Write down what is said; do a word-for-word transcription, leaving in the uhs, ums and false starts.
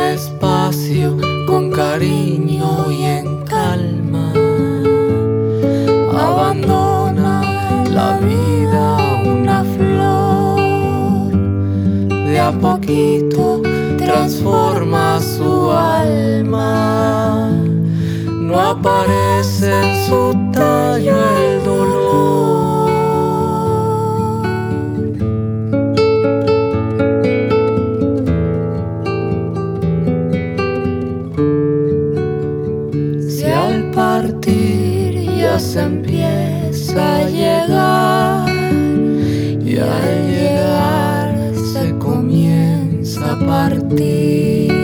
despacio, con cariño y en calma. Abandona la vida una flor, de a poquito transforma su alma. No aparece en su tallo el dolor. Si al partir ya se empieza a llegar, y al llegar se comienza a partir,